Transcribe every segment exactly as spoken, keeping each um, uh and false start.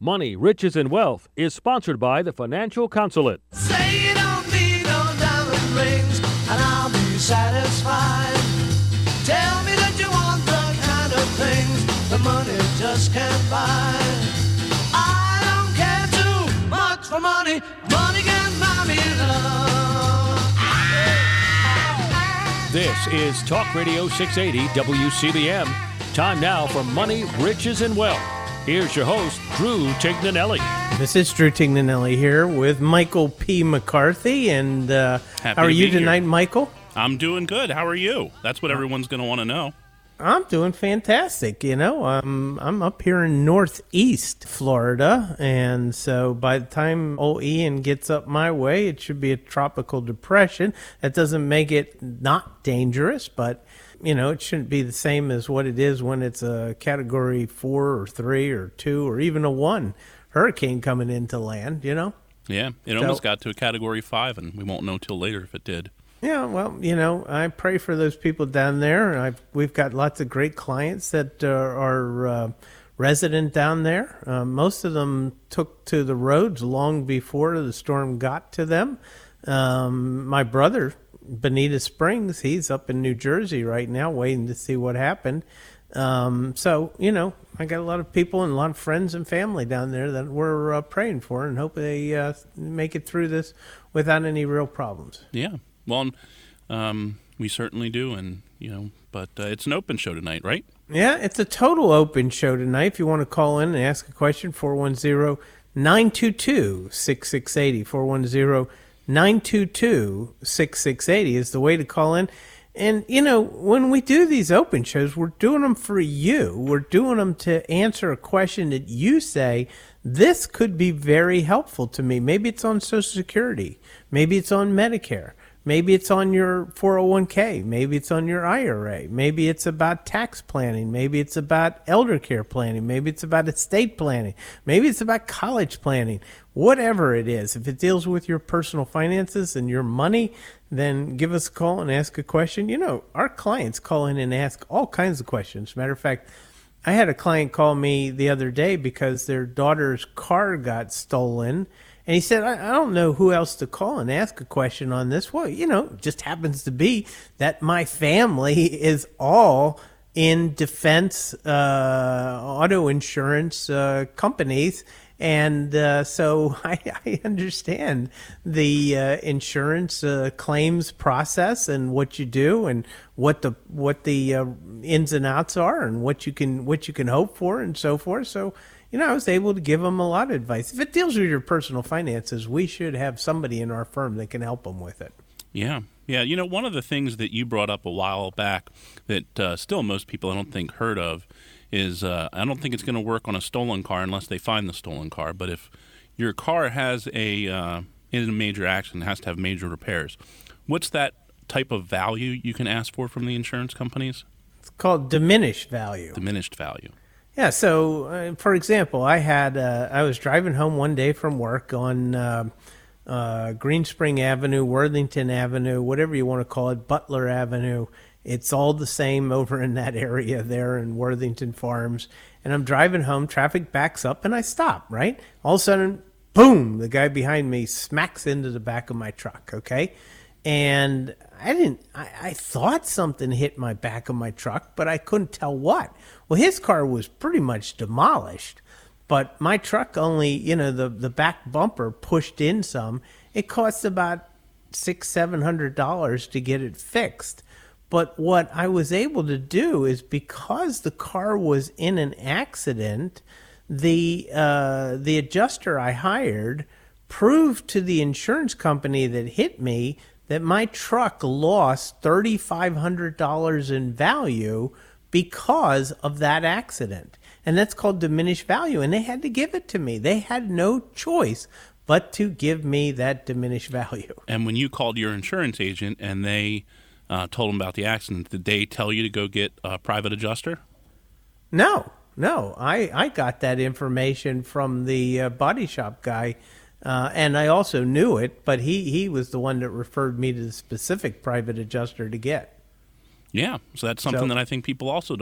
Money, Riches, and Wealth is sponsored by the Financial Consulate. Say you don't need no diamond rings, and I'll be satisfied. Tell me that you want the kind of things the money just can't buy. I don't care too much for money. Money can buy me love. This is Talk Radio six eighty W C B M. Time now for Money, Riches, and Wealth. Here's your host, Drew Tignanelli. This is Drew Tignanelli here with Michael P. McCarthy. And uh, how are to you be here. tonight, Michael? I'm doing good. How are you? That's what everyone's going to want to know. I'm doing fantastic. You know, I'm, I'm up here in Northeast Florida. And so by the time old Ian gets up my way, it should be a tropical depression. That doesn't make it not dangerous, but you know, it shouldn't be the same as what it is when it's a category four or three or two or even a one hurricane coming into land, you know? Yeah, it So- almost got to a category five, and we won't know till later if it did. Yeah, well, you know, I pray for those people down there. I've, we've got lots of great clients that uh, are uh, resident down there. Uh, most of them took to the roads long before the storm got to them. Um, my brother, Bonita Springs, he's up in New Jersey right now waiting to see what happened. Um, so, you know, I got a lot of people and a lot of friends and family down there that we're uh, praying for and hope they uh, make it through this without any real problems. Yeah, well, um, we certainly do, and, you know, but uh, it's an open show tonight, right? Yeah, it's a total open show tonight. If you want to call in and ask a question, four one zero, nine two two, six six eight zero, four one zero, nine two two, six six eight zero is the way to call in. And, you know, when we do these open shows, we're doing them for you. We're doing them to answer a question that you say, this could be very helpful to me. Maybe it's on Social Security. Maybe it's on Medicare. Maybe it's on your four oh one k. Maybe it's on your I R A. Maybe it's about tax planning. Maybe it's about elder care planning. Maybe it's about estate planning. Maybe it's about college planning. Whatever it is, if it deals with your personal finances and your money, then give us a call and ask a question. You know, our clients call in and ask all kinds of questions. Matter of fact, I had a client call me the other day because their daughter's car got stolen. And he said, I, I don't know who else to call and ask a question on this. Well, you know, it just happens to be that my family is all in defense uh, auto insurance uh, companies. And uh, so I, I understand the uh, insurance uh, claims process and what you do and what the what the uh, ins and outs are and what you can what you can hope for and so forth. So, you know, I was able to give them a lot of advice. If it deals with your personal finances, we should have somebody in our firm that can help them with it. Yeah, yeah. You know, one of the things that you brought up a while back that uh, still most people I don't think heard of is uh, I don't think it's going to work on a stolen car unless they find the stolen car. But if your car has a uh, in a major accident, it has to have major repairs. What's that type of value you can ask for from the insurance companies? It's called diminished value. Diminished value. Yeah. So, uh, for example, I had uh, I was driving home one day from work on uh, uh, Green Spring Avenue, Worthington Avenue, whatever you want to call it, Butler Avenue. It's all the same over in that area there in Worthington Farms. And I'm driving home, traffic backs up, and I stop, right? All of a sudden, boom, the guy behind me smacks into the back of my truck, okay? And I didn't, I, I thought something hit my back of my truck, but I couldn't tell what. Well, his car was pretty much demolished, but my truck only, you know, the, the back bumper pushed in some. It cost about six, seven hundred dollars to get it fixed. But what I was able to do is because the car was in an accident, the uh, the adjuster I hired proved to the insurance company that hit me that my truck lost three thousand five hundred dollars in value because of that accident. And that's called diminished value. And they had to give it to me. They had no choice but to give me that diminished value. And when you called your insurance agent and they uh, told them about the accident, did they tell you to go get a private adjuster? No, no. I, I got that information from the uh, body shop guy, uh, and I also knew it, but he, he was the one that referred me to the specific private adjuster to get. Yeah, so that's something So- that I think people also don't know.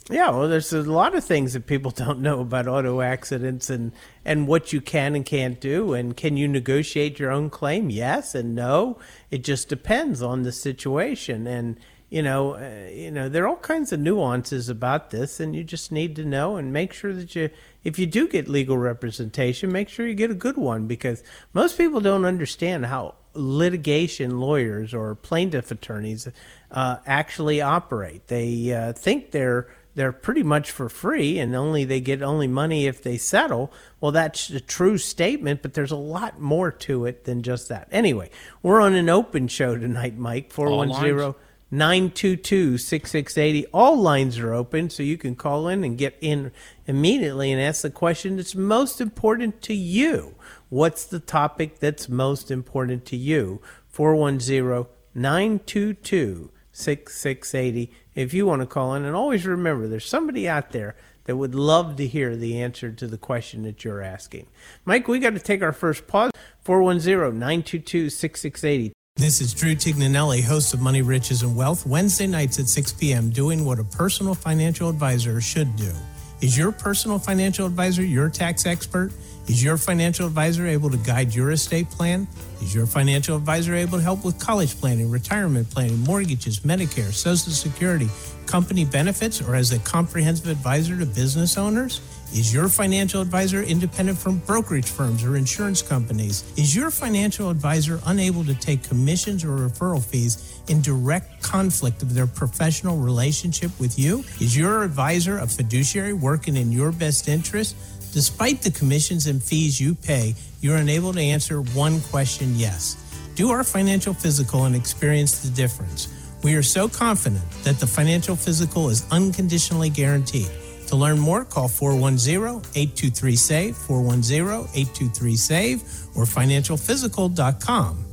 Yeah, well, there's a lot of things that people don't know about auto accidents and, and what you can and can't do. And can you negotiate your own claim? Yes and no. It just depends on the situation. And, you know, uh, you know, there are all kinds of nuances about this, and you just need to know and make sure that you, if you do get legal representation, make sure you get a good one, because most people don't understand how litigation lawyers or plaintiff attorneys uh, actually operate. They uh, think they're they're pretty much for free, and only they get only money if they settle. Well, that's a true statement, but there's a lot more to it than just that. Anyway, we're on an open show tonight, Mike. four one zero, nine two two, six six eight zero. All lines are open, so you can call in and get in immediately and ask the question that's most important to you. What's the topic that's most important to you? four one zero, nine two two, six six eight zero. If you want to call in, and always remember, there's somebody out there that would love to hear the answer to the question that you're asking. Mike, we got to take our first pause. four one zero, nine two two, six six eight zero. This is Drew Tignanelli, host of Money, Riches, and Wealth, Wednesday nights at six p.m., doing what a personal financial advisor should do. Is your personal financial advisor your tax expert? Is your financial advisor able to guide your estate plan? Is your financial advisor able to help with college planning, retirement planning, mortgages, Medicare, Social Security, company benefits, or as a comprehensive advisor to business owners? Is your financial advisor independent from brokerage firms or insurance companies? Is your financial advisor unable to take commissions or referral fees in direct conflict of their professional relationship with you? Is your advisor a fiduciary working in your best interest? Despite the commissions and fees you pay, you're unable to answer one question yes. Do our financial physical and experience the difference. We are so confident that the financial physical is unconditionally guaranteed. To learn more, call four one zero, eight two three, S A V E, four one zero, eight two three, S A V E, or financial physical dot com.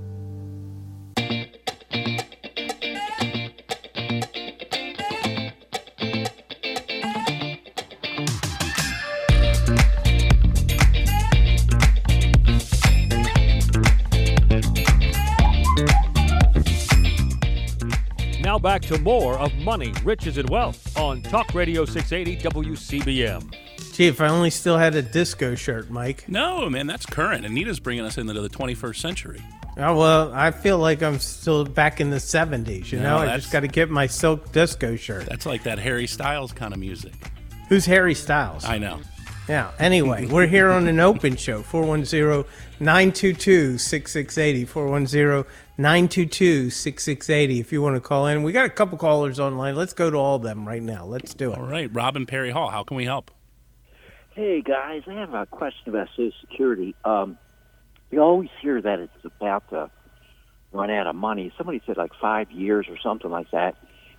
Now back to more of Money, Riches, and Wealth on Talk Radio six eighty W C B M. Gee, if I only still had a disco shirt, Mike. No, man, that's current. Anita's bringing us into the twenty-first century. Oh, well, I feel like I'm still back in the seventies, you No, know? I that's- just got to get my silk disco shirt. That's like that Harry Styles kind of music. Who's Harry Styles? I know. Yeah, anyway, we're here on an open show, four one zero, nine two two, six six eight zero, four one zero, nine two two, six six eight zero if you want to call in. We got a couple callers online. Let's go to all of them right now. Let's do it. All right, Robin Perry Hall, how can we help? Hey, guys, I have a question about Social Security. Um, you always hear that it's about to run out of money. Somebody said like five years or something like that.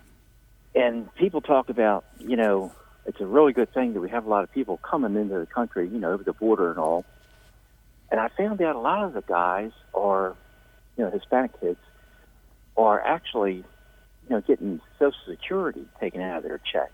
And people talk about, you know, it's a really good thing that we have a lot of people coming into the country, you know, over the border and all. And I found out a lot of the guys are, you know, Hispanic kids are actually, you know, getting Social Security taken out of their checks.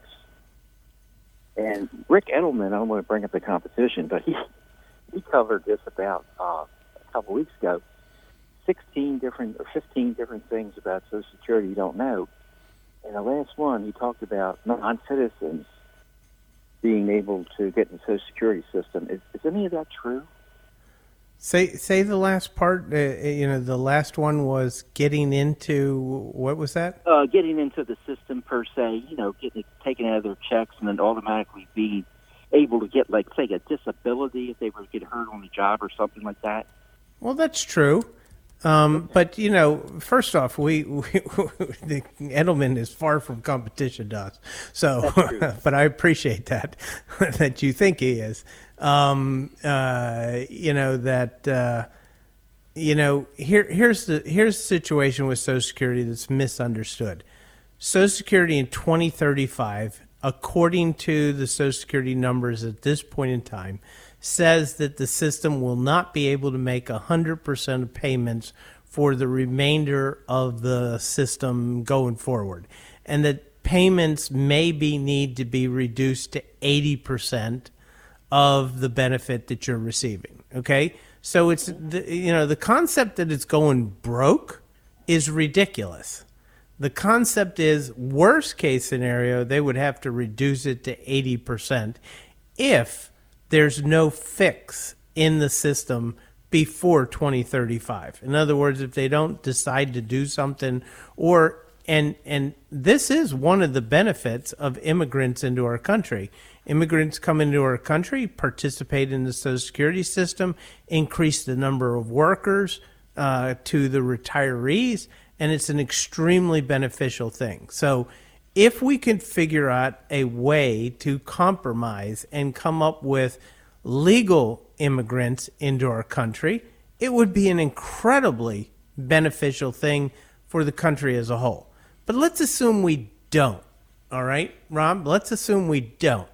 And Rick Edelman, I don't want to bring up the competition, but he he covered this about uh, a couple weeks ago. sixteen different or fifteen different things about Social Security you don't know. And the last one, he talked about non-citizens being able to get in the Social Security system. Is, is any of that true? Say say the last part. Uh, you know, the last one was getting into, what was that? Uh, getting into the system per se, you know, getting it taken out of their checks and then automatically being able to get, like, say, a disability if they were to get hurt on the job or something like that. Well, that's true. Um, but, you know, first off, we, we the Edelman is far from competition to us. So, but I appreciate that, that you think he is. Um, uh, you know, that, uh, you know, here, here's the, here's the situation with Social Security that's misunderstood. Social Security in twenty thirty-five, according to the Social Security numbers at this point in time, says that the system will not be able to make one hundred percent of payments for the remainder of the system going forward, and that payments maybe need to be reduced to eighty percent of the benefit that you're receiving. Okay? So it's, the, you know, the concept that it's going broke is ridiculous. The concept is, worst case scenario, they would have to reduce it to eighty percent if there's no fix in the system before twenty thirty-five. In other words, if they don't decide to do something, or and and this is one of the benefits of immigrants into our country. Immigrants come into our country, participate in the Social Security system, increase the number of workers uh, to the retirees, and it's an extremely beneficial thing. So if we can figure out a way to compromise and come up with legal immigrants into our country, it would be an incredibly beneficial thing for the country as a whole. But let's assume we don't, all right, Rob? Let's assume we don't.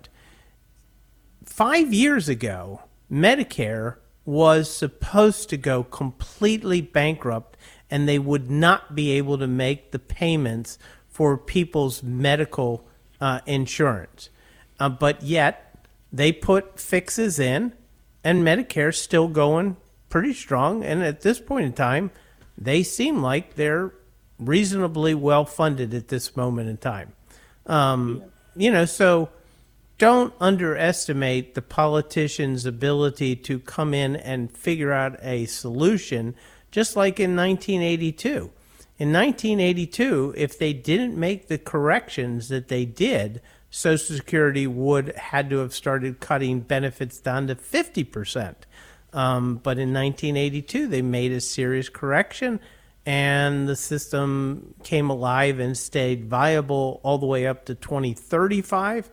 Five years ago, Medicare was supposed to go completely bankrupt, and they would not be able to make the payments for people's medical uh, insurance. Uh, but yet, they put fixes in, and Medicare's still going pretty strong. And at this point in time, they seem like they're reasonably well funded at this moment in time. Um, you know, so don't underestimate the politicians' ability to come in and figure out a solution, just like in nineteen eighty-two. In nineteen eighty-two, if they didn't make the corrections that they did, Social Security would had to have started cutting benefits down to fifty percent. Um, but in nineteen eighty-two, they made a serious correction, and the system came alive and stayed viable all the way up to twenty thirty-five.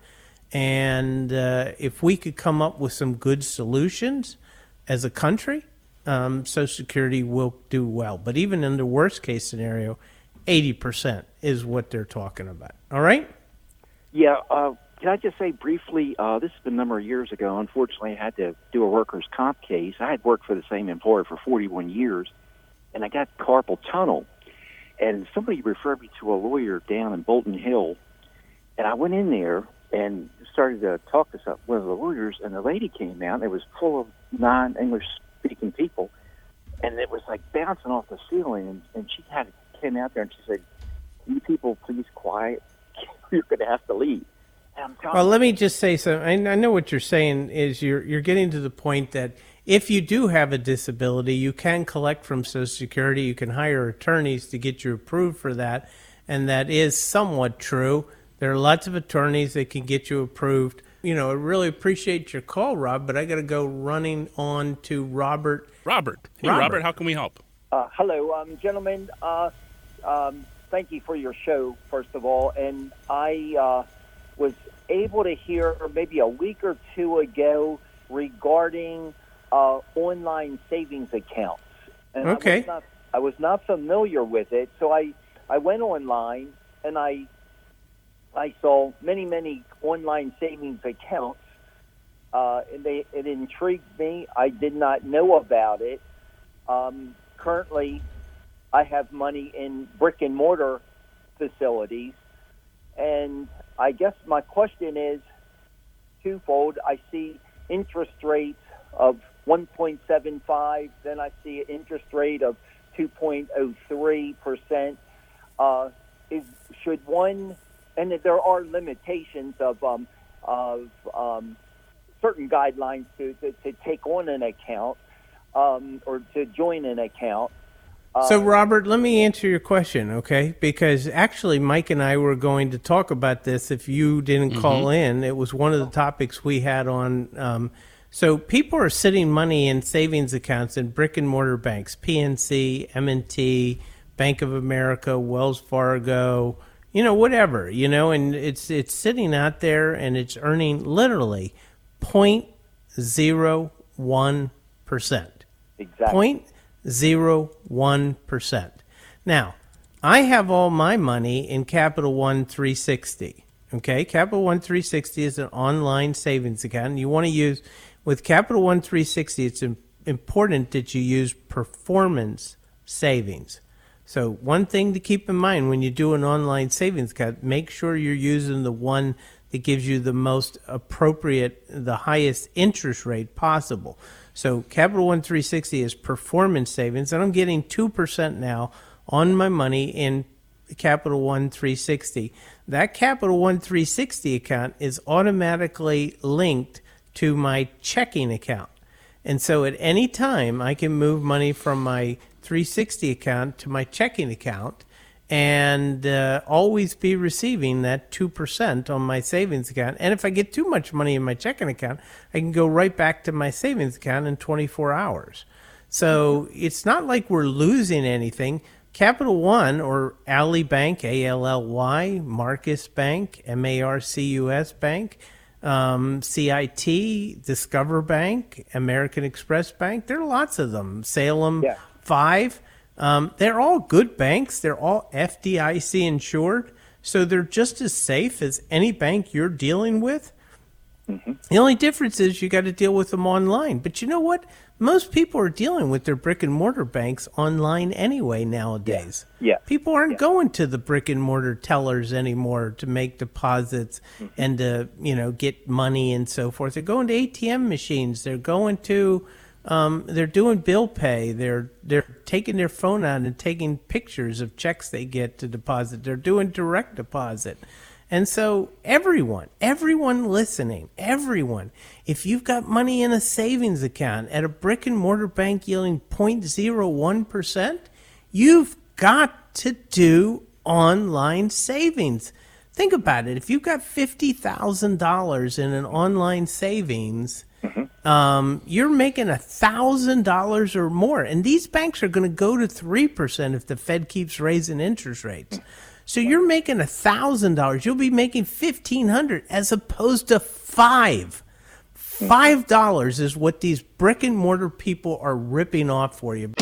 And uh, if we could come up with some good solutions as a country, um, Social Security will do well. But even in the worst case scenario, eighty percent is what they're talking about. All right? Yeah, uh, can I just say briefly, uh, this has been a number of years ago. Unfortunately, I had to do a workers' comp case. I had worked for the same employer for forty-one years, and I got carpal tunnel. And somebody referred me to a lawyer down in Bolton Hill, and I went in there and started to talk to some, one of the lawyers, and the lady came out, and it was full of non-English-speaking people, and it was like bouncing off the ceiling, and, and she had came out there, and she said, "Can you people please quiet? You're going to have to leave." And I'm telling Well, you, let me just say something. I know what you're saying is you're you're getting to the point that if you do have a disability, you can collect from Social Security. You can hire attorneys to get you approved for that, and that is somewhat true. There are lots of attorneys that can get you approved. You know, I really appreciate your call, Rob, but I got to go running on to Robert. Robert. Hey, Robert. Robert, how can we help? Uh, hello, um, gentlemen. Uh, um, thank you for your show, first of all. And I uh, was able to hear maybe a week or two ago regarding uh, online savings accounts. And Okay. I was, not, I was not familiar with it, so I, I went online and I I saw many, many online savings accounts. Uh, and they, it intrigued me. I did not know about it. Um, currently, I have money in brick and mortar facilities, and I guess my question is twofold. I see interest rates of one point seven five, then I see an interest rate of two point oh three percent. Uh, is should one, and there are limitations of um, of um, certain guidelines to, to, to take on an account um, or to join an account. So, Uh, Robert, let me answer your question, okay? Because actually, Mike and I were going to talk about this if you didn't call in. It was one of the topics we had on. Um, so, people are sitting money in savings accounts in brick and mortar banks, P N C, M and T, Bank of America, Wells Fargo, you know, whatever, you know, and it's it's sitting out there and it's earning literally zero point zero one percent. exactly. zero point zero one percent. Now, I have all my money in Capital One three sixty. Okay, Capital One three sixty is an online savings account. And you want to use, with Capital One three sixty, it's im- important that you use performance savings. So one thing to keep in mind when you do an online savings account, make sure you're using the one that gives you the most appropriate, the highest interest rate possible. So Capital One three sixty is performance savings, and I'm getting two percent now on my money in Capital One three sixty. That Capital One three sixty account is automatically linked to my checking account. And so at any time, I can move money from my three sixty account to my checking account and uh, always be receiving that two percent on my savings account. And if I get too much money in my checking account, I can go right back to my savings account in twenty-four hours. So it's not like we're losing anything. Capital One, or Ally Bank, A L L Y, Marcus Bank, M A R C U S Bank, um, C I T, Discover Bank, American Express Bank, there are lots of them. Salem Yeah. Five, um, they're all good banks. They're all F D I C insured, so they're just as safe as any bank you're dealing with. Mm-hmm. The only difference is you got to deal with them online. But you know what? Most people are dealing with their brick and mortar banks online anyway nowadays. Yeah. People aren't Yeah. going to the brick and mortar tellers anymore to make deposits mm-hmm. and to, you know, get money and so forth. They're going to A T M machines. They're going to, um, they're doing bill pay. They're they're taking their phone out and taking pictures of checks they get to deposit. They're doing direct deposit. And so everyone, everyone listening, everyone, if you've got money in a savings account at a brick and mortar bank yielding zero point zero one percent, you've got to do online savings. Think about it. If you've got fifty thousand dollars in an online savings, mm-hmm. um, you're making one thousand dollars or more. And these banks are going to go to three percent if the Fed keeps raising interest rates. So you're making one thousand dollars. You'll be making fifteen hundred dollars as opposed to five. five dollars is what these brick and mortar people are ripping off for you.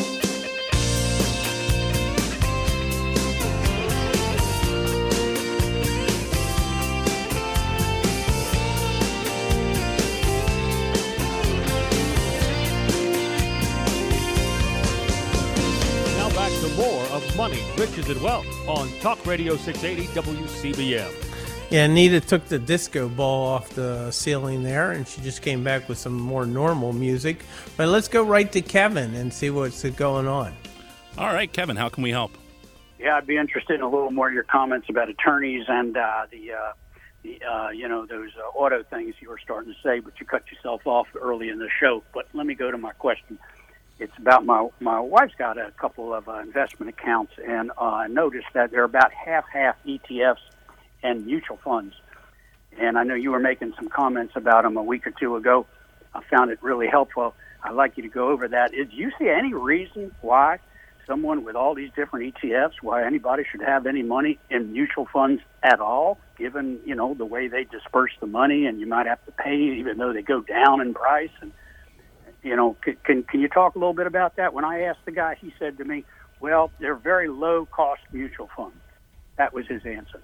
More of Money, Riches, and Wealth on Talk Radio six eighty W C B M. Yeah, Anita took the disco ball off the ceiling there, and she just came back with some more normal music. But let's go right to Kevin and see what's going on. All right, Kevin, how can we help? Yeah, I'd be interested in a little more of your comments about attorneys and uh, the, uh, the uh, you know, those uh, auto things you were starting to say, but you cut yourself off early in the show. But let me go to my question. It's about my my wife's got a couple of uh, investment accounts, and uh, I noticed that they're about half-half E T Fs and mutual funds. And I know you were making some comments about them a week or two ago. I found it really helpful. I'd like you to go over that. Is, do you see any reason why someone with all these different E T Fs, why anybody should have any money in mutual funds at all, given, you know, the way they disperse the money, and you might have to pay even though they go down in price? And You know, can, can can you talk a little bit about that? When I asked the guy, he said to me, well, they're very low-cost mutual funds. That was his answer.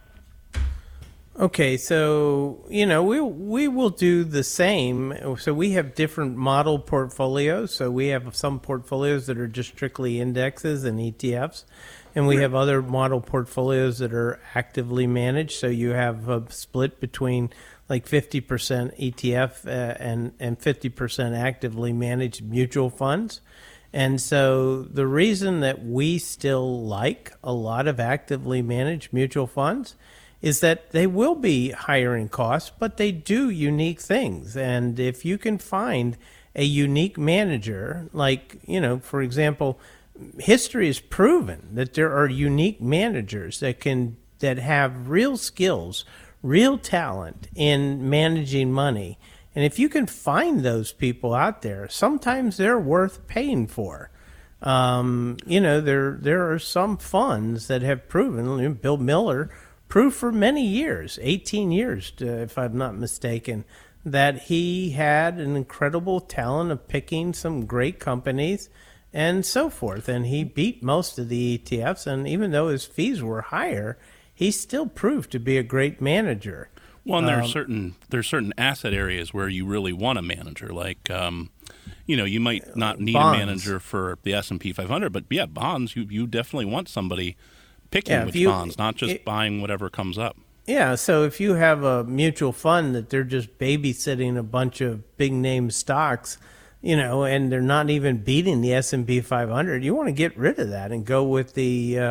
Okay, so, you know, we we will do the same. So we have different model portfolios. So we have some portfolios that are just strictly indexes and E T Fs. And we have other model portfolios that are actively managed. So you have a split between like fifty percent E T F uh, and, and fifty percent actively managed mutual funds. And so the reason that we still like a lot of actively managed mutual funds is that they will be higher in cost, but they do unique things. And if you can find a unique manager, like, you know, for example, history has proven that there are unique managers that can that have real skills, real talent in managing money. And if you can find those people out there, sometimes they're worth paying for. Um, you know, there there are some funds that have proven, Bill Miller proved for many years, eighteen years, if I'm not mistaken, that he had an incredible talent of picking some great companies and so forth. And he beat most of the E T Fs, and even though his fees were higher, he still proved to be a great manager. Well, and there are Um, certain there's certain asset areas where you really want a manager. Like, um, you know, you might not need Bonds. a manager for the S and P five hundred, but yeah, bonds. You you definitely want somebody picking Yeah, if which you- bonds, not just it- buying whatever comes up. Yeah, so if you have a mutual fund that they're just babysitting a bunch of big name stocks, you know, and they're not even beating the S and P five hundred, you want to get rid of that and go with the uh,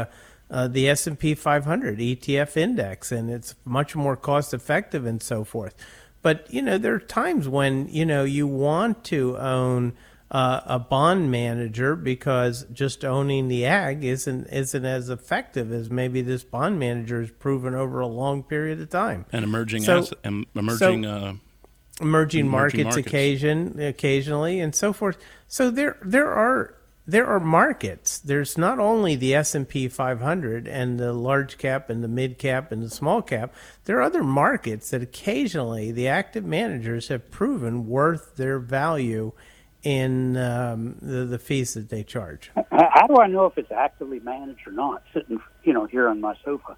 uh, the S and P five hundred E T F index, and it's much more cost effective and so forth. But, you know, there are times when, you know, you want to own uh, a bond manager because just owning the ag isn't isn't as effective as maybe this bond manager has proven over a long period of time. And emerging So- asset, em- emerging so- uh, emerging, Emerging markets, markets. occasion occasionally and so forth. So there there are there are markets. There's not only the S and P five hundred and the large cap and the mid cap and the small cap. There are other markets that occasionally the active managers have proven worth their value in um, the, the fees that they charge. How how do I know if it's actively managed or not? Sitting, you know, here on my sofa.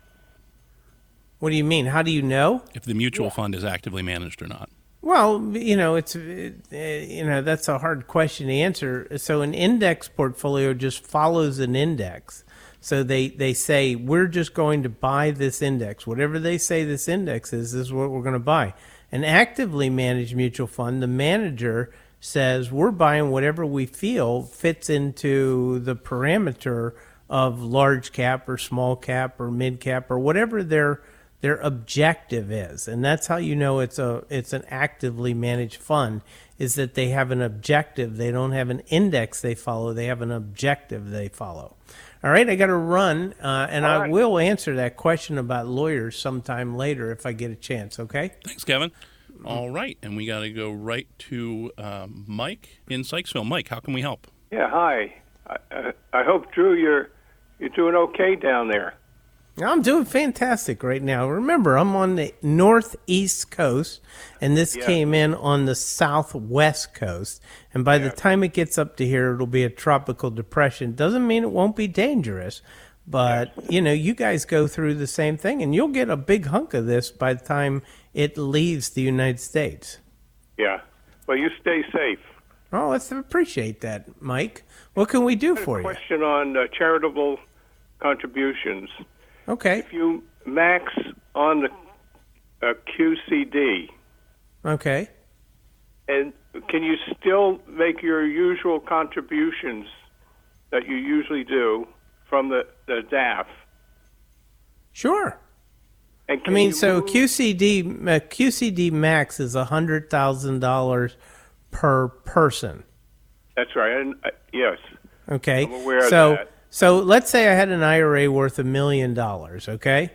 What do you mean? How do you know? if the mutual fund is actively managed or not. Well, you know, it's uh, you know that's a hard question to answer. So an index portfolio just follows an index. So they, they say we're just going to buy this index. Whatever they say this index is, this is what we're going to buy. An actively managed mutual fund, the manager says we're buying whatever we feel fits into the parameter of large cap or small cap or mid cap or whatever their their objective is. And that's how you know it's a it's an actively managed fund, is that they have an objective. They don't have an index they follow. They have an objective they follow. All right, I got to run, uh, and I right. will answer that question about lawyers sometime later if I get a chance, okay? Thanks, Kevin. All right, and we got to go right to um, Mike in Sykesville. Mike, how can we help? Yeah, hi. I, I, I hope, Drew, you're you're doing okay down there. I'm doing fantastic right now. Remember, I'm on the northeast coast, and this Yeah. came in on the southwest coast. And by the time it gets up to here, it'll be a tropical depression. Doesn't mean it won't be dangerous, but, you know, you guys go through the same thing, and you'll get a big hunk of this by the time it leaves the United States. Yeah. Well, you stay safe. Oh, let's appreciate that, Mike. What can we do for you? Question on uh, charitable contributions. Okay, If you max on the uh, Q C D, okay. and can you still make your usual contributions that you usually do from the, the D A F? Sure. And I can mean, you so move- Q C D uh, Q C D max is one hundred thousand dollars per person. That's right. And, uh, yes. Okay. I'm aware of so, that. So let's say I had an I R A worth a million dollars, okay?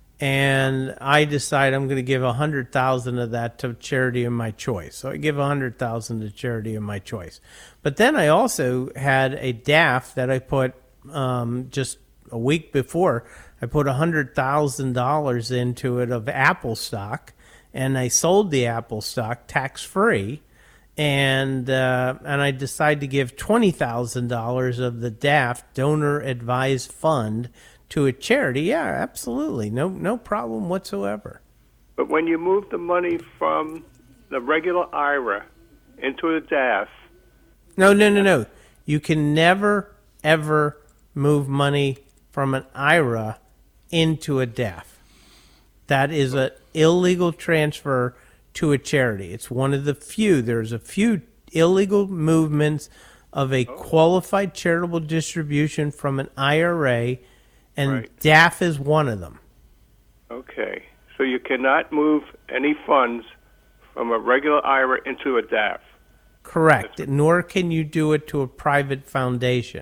And I decide I'm going to give a hundred thousand of that to charity of my choice. So I give a hundred thousand to charity of my choice. But then I also had a D A F that I put um, just a week before. I put a hundred thousand dollars into it of Apple stock, and I sold the Apple stock tax free. And uh, and I decide to give twenty thousand dollars of the D A F donor advised fund to a charity. Yeah, absolutely, no no problem whatsoever. But when you move the money from the regular I R A into a D A F, No, no, no, no. You can never ever move money from an I R A into a D A F. That is an illegal transfer to a charity. It's one of the few. There's a few illegal movements of a qualified charitable distribution from an I R A, and Right. D A F is one of them. okay. So you cannot move any funds from a regular I R A into a D A F. Correct. Nor can you do it to a private foundation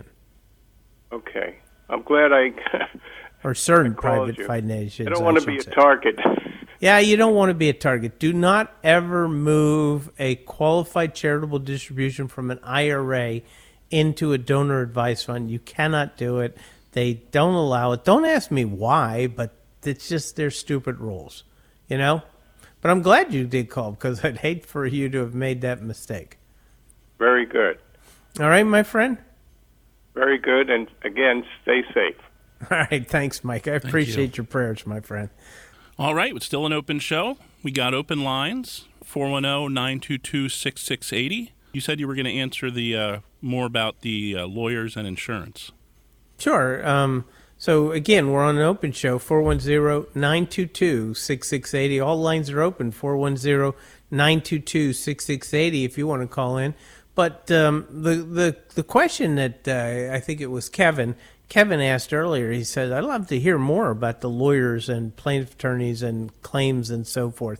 Okay. I'm glad I, or certain I called private you. foundations. I don't want to should be a say. target. Yeah, you don't want to be a target. Do not ever move a qualified charitable distribution from an I R A into a donor advice fund. You cannot do it. They don't allow it. Don't ask me why, but it's just their stupid rules, you know? But I'm glad you did call because I'd hate for you to have made that mistake. Very good. All right, my friend? Very good. And again, stay safe. All right, thanks, Mike. I appreciate your prayers, my friend. All right, it's still an open show. We got open lines, four one zero, nine two two, six six eight zero. You said you were going to answer the uh, more about the uh, lawyers and insurance. Sure. Um, so, again, we're on an open show, four one zero, nine two two, six six eight zero. All lines are open, four one zero, nine two two, six six eight zero if you want to call in. But um, the, the, the question that uh, I think it was Kevin, Kevin asked earlier, he said, I'd love to hear more about the lawyers and plaintiff attorneys and claims and so forth.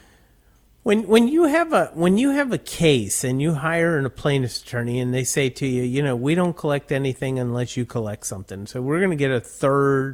When when you have a when you have a case and you hire a plaintiff's attorney and they say to you, you know, we don't collect anything unless you collect something. So we're going to get a third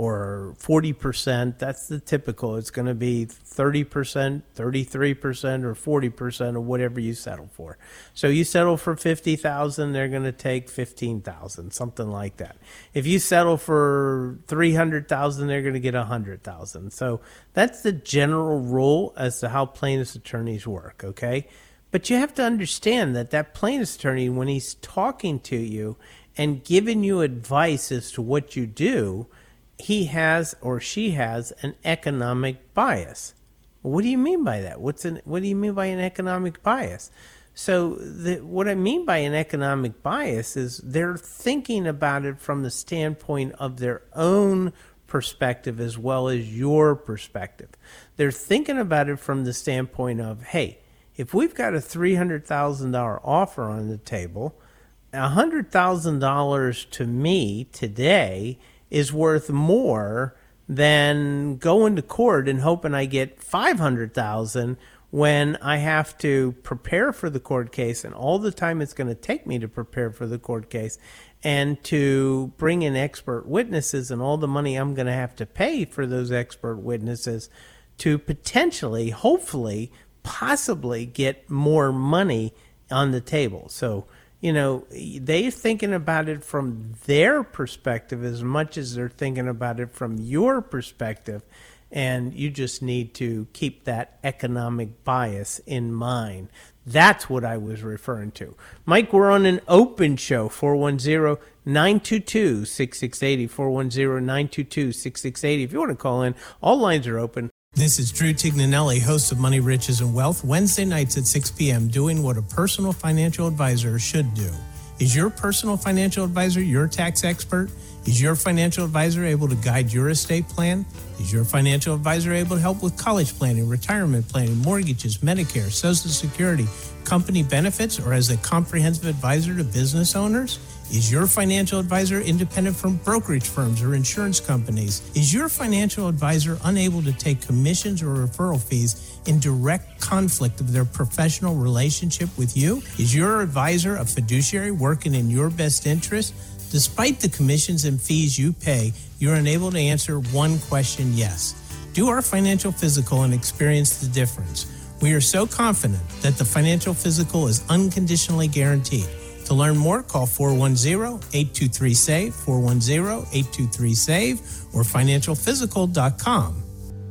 or forty percent. That's the typical. It's going to be thirty percent, thirty-three percent, or forty percent of whatever you settle for. So you settle for fifty thousand dollars, they're going to take fifteen thousand dollars, something like that. If you settle for three hundred thousand dollars, they're going to get one hundred thousand dollars. So that's the general rule as to how plaintiff's attorneys work, okay? But you have to understand that that plaintiff's attorney, when he's talking to you and giving you advice as to what you do, he has or she has an economic bias. What do you mean by that? What's an, what do you mean by an economic bias? So the, what I mean by an economic bias is they're thinking about it from the standpoint of their own perspective as well as your perspective. They're thinking about it from the standpoint of, hey, if we've got a three hundred thousand dollars offer on the table, one hundred thousand dollars to me today is worth more than going to court and hoping I get five hundred thousand dollars when I have to prepare for the court case and all the time it's going to take me to prepare for the court case and to bring in expert witnesses and all the money I'm going to have to pay for those expert witnesses to potentially, hopefully, possibly get more money on the table. So, you know, they're thinking about it from their perspective as much as they're thinking about it from your perspective. And you just need to keep that economic bias in mind. That's what I was referring to. Mike, we're on an open show, four one zero, nine two two, six six eight zero, four one zero, nine two two, six six eight zero. If you want to call in, all lines are open. This is Drew Tignanelli, host of Money, Riches, and Wealth, Wednesday nights at six p.m., doing what a personal financial advisor should do. Is your personal financial advisor your tax expert? Is your financial advisor able to guide your estate plan? Is your financial advisor able to help with college planning, retirement planning, mortgages, Medicare, Social Security, company benefits, or as a comprehensive advisor to business owners? Is your financial advisor independent from brokerage firms or insurance companies? Is your financial advisor unable to take commissions or referral fees in direct conflict of their professional relationship with you? Is your advisor a fiduciary working in your best interest? Despite the commissions and fees you pay, you're unable to answer one question, yes. Do our financial physical and experience the difference. We are so confident that the financial physical is unconditionally guaranteed. To learn more, call four one zero, eight two three, S A V E, four one zero, eight two three, S A V E, or financial physical dot com.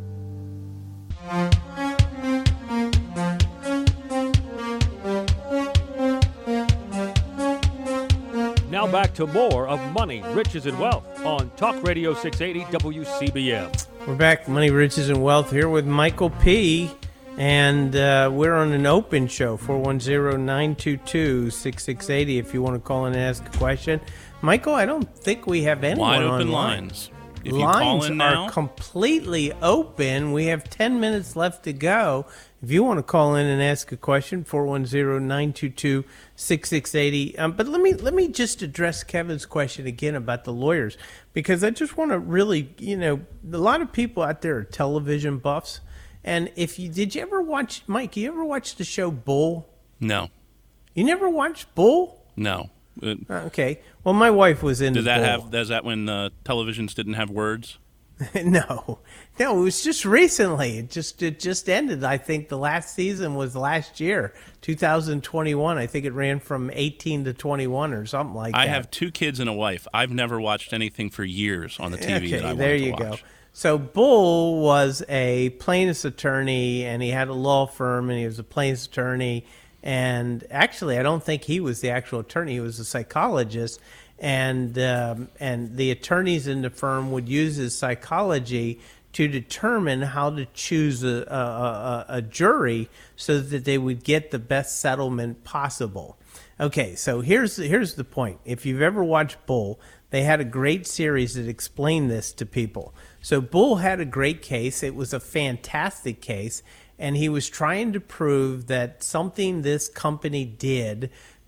Now back to more of Money, Riches, and Wealth on Talk Radio six eighty W C B M. We're back, Money, Riches, and Wealth, here with Michael P., and uh, we're on an open show, four one zero, nine two two, six six eight zero, if you want to call in and ask a question. Michael, I don't think we have anyone Wide open online. lines. If lines you call in now, are completely open. We have ten minutes left to go. If you want to call in and ask a question, four one zero, nine two two, six six eight zero. Um, but let me let me just address Kevin's question again about the lawyers, because I just want to really, you know, a lot of people out there are television buffs. And if you did you ever watch, Mike, you ever watch the show Bull? no, You never watched Bull? no. Uh, Okay. Well, my wife was into Does that Bull. have? Does that when uh, televisions didn't have words? No, no, it was just recently. It just it just ended. I think the last season was last year, two thousand twenty-one. I think it ran from eighteen to twenty-one or something like I that. have two kids and a wife. I've never watched anything for years on the T V Okay, that I there wanted you to go. watch. So Bull was a plaintiff's attorney, and he had a law firm, and he was a plaintiff's attorney. And actually, I don't think he was the actual attorney. He was a psychologist. And um, and the attorneys in the firm would use his psychology to determine how to choose a, a, a, a jury so that they would get the best settlement possible. Okay, so here's here's the point. If you've ever watched Bull, they had a great series that explained this to people. So Bull had a great case. It was a fantastic case, and he was trying to prove that something this company did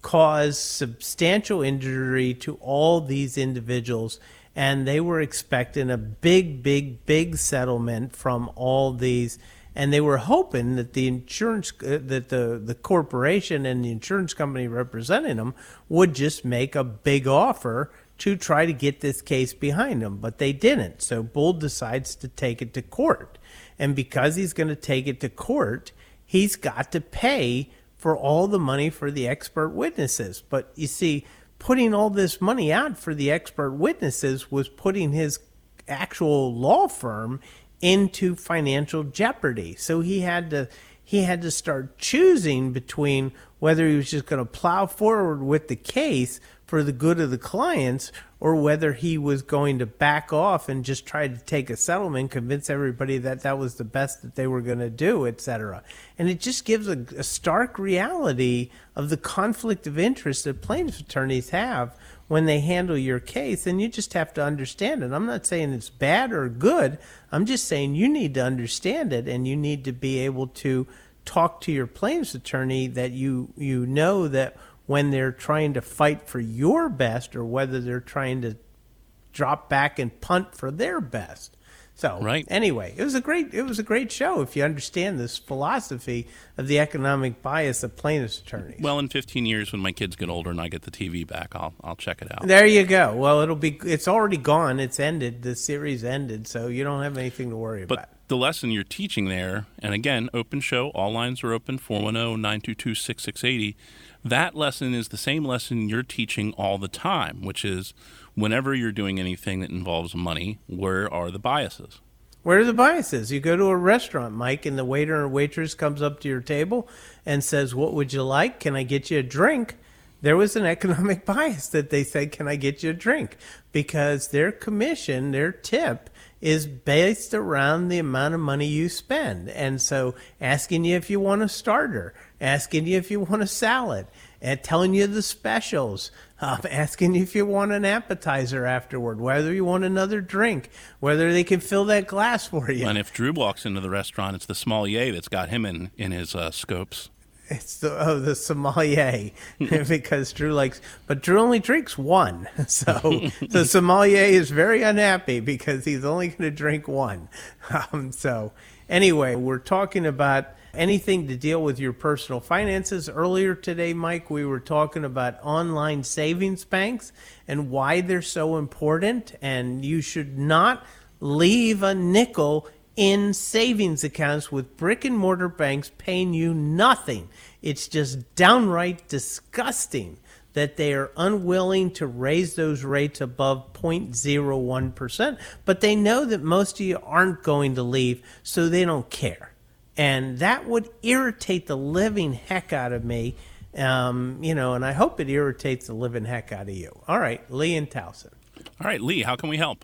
caused substantial injury to all these individuals, and they were expecting a big, big, big settlement from all these. And they were hoping that the insurance, uh, that the, the corporation and the insurance company representing them would just make a big offer to try to get this case behind them. But they didn't. So Bull decides to take it to court. And because he's going to take it to court, he's got to pay for all the money for the expert witnesses. But you see, putting all this money out for the expert witnesses was putting his actual law firm into financial jeopardy. So he had to he had to start choosing between whether he was just going to plow forward with the case for the good of the clients, or whether he was going to back off and just try to take a settlement, convince everybody that that was the best that they were going to do, et cetera. And it just gives a, a stark reality of the conflict of interest that plaintiff's attorneys have when they handle your case, and you just have to understand it. I'm not saying it's bad or good. I'm just saying you need to understand it, and you need to be able to talk to your plaintiff's attorney that you you know that when they're trying to fight for your best, or whether they're trying to drop back and punt for their best. So right. Anyway, it was a great it was a great show if you understand this philosophy of the economic bias of plaintiff's attorneys. Well, in fifteen years, when my kids get older and I get the T V back, I'll I'll check it out. There you go. Well, it'll be it's already gone. It's ended. The series ended, so you don't have anything to worry but about. The lesson you're teaching there, and again, open show, all lines are open, four one zero, nine two two, six six eight zero. That lesson is the same lesson you're teaching all the time, which is whenever you're doing anything that involves money, where are the biases? Where are the biases? You go to a restaurant, Mike, and the waiter or waitress comes up to your table and says, "What would you like? Can I get you a drink?" There was an economic bias that they said, "Can I get you a drink?" Because their commission, their tip, is based around the amount of money you spend. And so asking you if you want a starter, asking you if you want a salad, and telling you the specials, um, asking you if you want an appetizer afterward, whether you want another drink, whether they can fill that glass for you. And if Drew walks into the restaurant, it's the sommelier that's got him in, in his uh, scopes. It's the oh the sommelier because Drew likes, but Drew only drinks one, so the sommelier is very unhappy because he's only going to drink one. Um, so anyway, we're talking about anything to deal with your personal finances. Earlier today, Mike, we were talking about online savings banks and why they're so important, and you should not leave a nickel in savings accounts with brick and mortar banks paying you nothing. It's just downright disgusting that they are unwilling to raise those rates above zero point zero one percent, but they know that most of you aren't going to leave, so they don't care. And that would irritate the living heck out of me, um, you know, and I hope it irritates the living heck out of you. All right, Lee and Towson. All right, Lee, how can we help?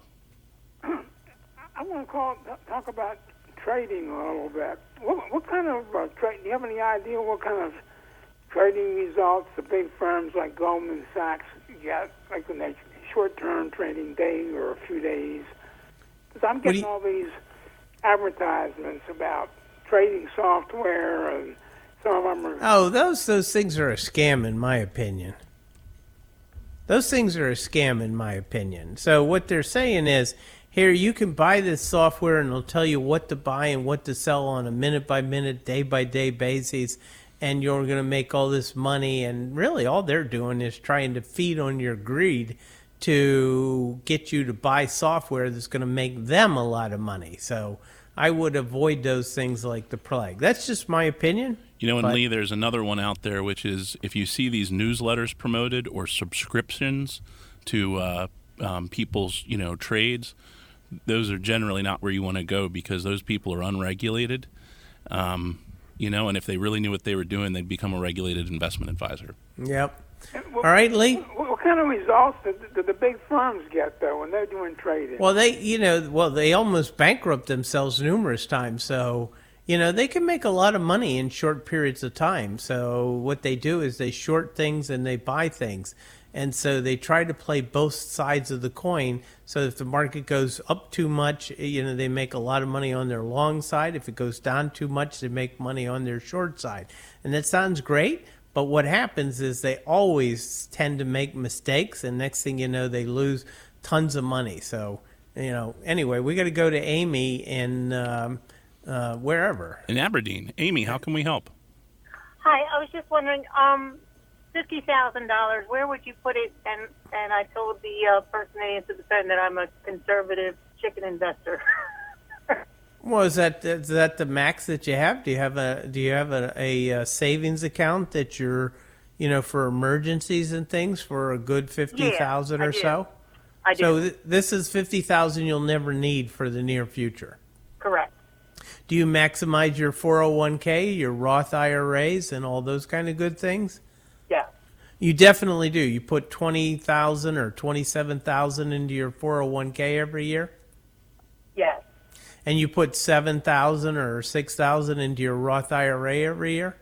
I want to call, talk about trading a little bit. What, what kind of uh, trade? Do you have any idea what kind of trading results the big firms like Goldman Sachs get, like when they short-term trading day or a few days? Because I'm getting you, all these advertisements about trading software, and some of them are. Oh, those those things are a scam, in my opinion. Those things are a scam, in my opinion. So what they're saying is, here, you can buy this software and it'll tell you what to buy and what to sell on a minute-by-minute, day-by-day basis, and you're going to make all this money. And really all they're doing is trying to feed on your greed to get you to buy software that's going to make them a lot of money. So I would avoid those things like the plague. That's just my opinion. You know, and but, Lee, there's another one out there, which is if you see these newsletters promoted or subscriptions to uh, um, people's, you know, trades, those are generally not where you want to go because those people are unregulated, um, you know, and if they really knew what they were doing, they'd become a regulated investment advisor. Yep. What, All right, Lee? What, what kind of results do, do the big firms get, though, when they're doing trading? Well, they, you know, well, they almost bankrupt themselves numerous times, so, you know, they can make a lot of money in short periods of time. So what they do is they short things and they buy things. And so they try to play both sides of the coin. So if the market goes up too much, you know, they make a lot of money on their long side. If it goes down too much, they make money on their short side. And that sounds great, But what happens is they always tend to make mistakes, and next thing you know, they lose tons of money. So, you know, anyway, we got to go to Amy in um, uh, wherever. In Aberdeen. Amy, how can we help? Hi, I was just wondering, um, fifty thousand dollars, where would you put it? And and I told the uh, person that answered the phone that I'm a conservative chicken investor. Well, is that is that the max that you have? Do you have a do you have a, a, a savings account that you're, you know, for emergencies and things for a good fifty thousand Yeah, or I do. so? I do. So th- this is fifty thousand you'll never need for the near future. Correct. Do you maximize your four oh one k, your Roth I R As, and all those kind of good things? Yeah. You definitely do. You put twenty thousand or twenty-seven thousand into your four oh one k every year? Yes. And you put seven thousand or six thousand into your Roth I R A every year?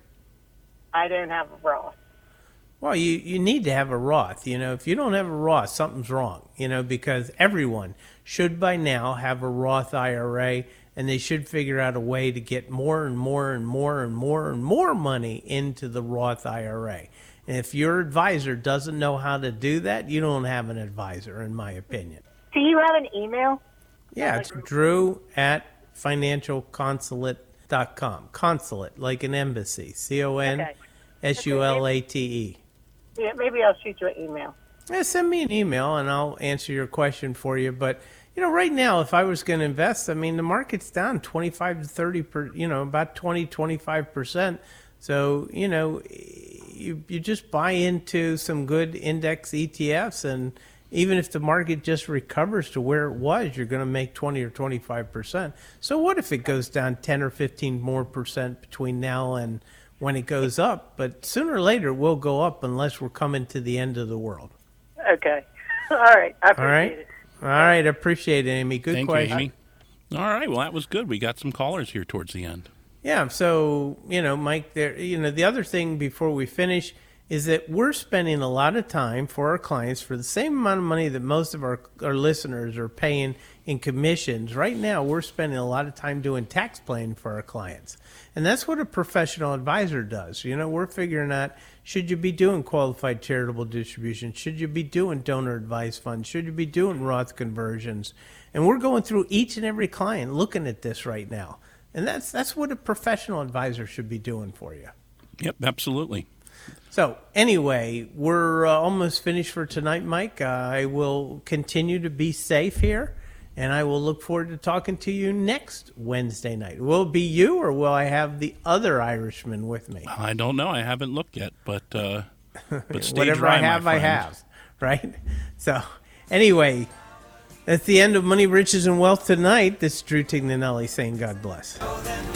I don't have a Roth. Well, you, you need to have a Roth. You know, if you don't have a Roth, something's wrong, you know, because everyone should by now have a Roth I R A, and they should figure out a way to get more and more and more and more and more money into the Roth I R A. And if your advisor doesn't know how to do that, you don't have an advisor, in my opinion. Do you have an email? Yeah, it's Drew at financial consulate dot com. Consulate, like an embassy. C O N S U L A T E. Yeah, maybe I'll shoot you an email. Yeah, send me an email and I'll answer your question for you. But, you know, right now, if I was going to invest, I mean, the market's down twenty-five to thirty, per, you know, about twenty, twenty-five percent. So, you know, you, you just buy into some good index E T Fs, and even if the market just recovers to where it was, you're going to make twenty or twenty-five percent. So what if it goes down ten or fifteen more percent between now and when it goes up? But sooner or later, it will go up unless we're coming to the end of the world. Okay. All right. I appreciate All right. it. All right. I appreciate it, Amy. Good Thank question. you, Amy. All right. Well, that was good. We got some callers here towards the end. Yeah. So, you know, Mike, there, you know, the other thing before we finish is that we're spending a lot of time for our clients for the same amount of money that most of our, our listeners are paying in commissions. Right now, we're spending a lot of time doing tax planning for our clients. And that's what a professional advisor does. You know, we're figuring out, should you be doing qualified charitable distribution? Should you be doing donor advised funds? Should you be doing Roth conversions? And we're going through each and every client looking at this right now. And that's that's what a professional advisor should be doing for you. Yep, absolutely. So anyway, we're uh, almost finished for tonight, Mike. Uh, I will continue to be safe here, and I will look forward to talking to you next Wednesday night. Will it be you, or will I have the other Irishman with me? I don't know. I haven't looked yet, but uh, but stay Whatever dry, I have, my I friend. have. Right? So anyway, that's the end of Money, Riches, and Wealth tonight. This is Drew Tignanelli saying God bless.